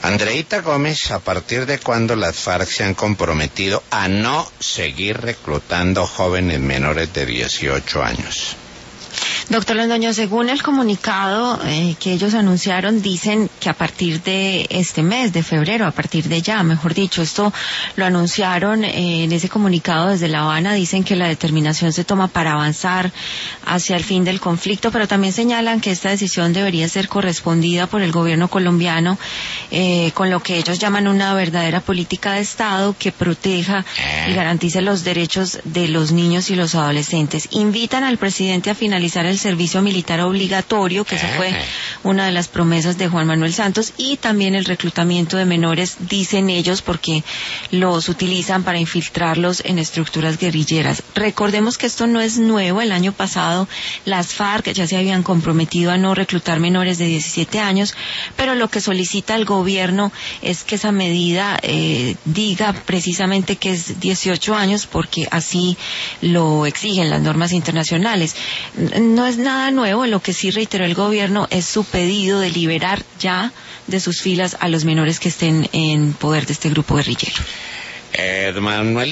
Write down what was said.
Andreita Gómez, ¿a partir de cuándo las FARC se han comprometido a no seguir reclutando jóvenes menores de 18 años? Doctor Londoño, según el comunicado que ellos anunciaron, dicen que a partir de este mes, de febrero, a partir de ya, mejor dicho, esto lo anunciaron en ese comunicado desde La Habana, dicen que la determinación se toma para avanzar hacia el fin del conflicto, pero también señalan que esta decisión debería ser correspondida por el gobierno colombiano con lo que ellos llaman una verdadera política de Estado que proteja y garantice los derechos de los niños y los adolescentes. Invitan al presidente a finalizar el servicio militar obligatorio, que esa fue una de las promesas de Juan Manuel Santos, y también el reclutamiento de menores, dicen ellos, porque los utilizan para infiltrarlos en estructuras guerrilleras. Recordemos que esto no es nuevo. El año pasado las FARC ya se habían comprometido a no reclutar menores de 17 años, pero lo que solicita el gobierno es que esa medida diga precisamente que es 18 años, porque así lo exigen las normas internacionales. No es nada nuevo. Lo que sí reiteró el gobierno es su pedido de liberar ya de sus filas a los menores que estén en poder de este grupo guerrillero. Manuel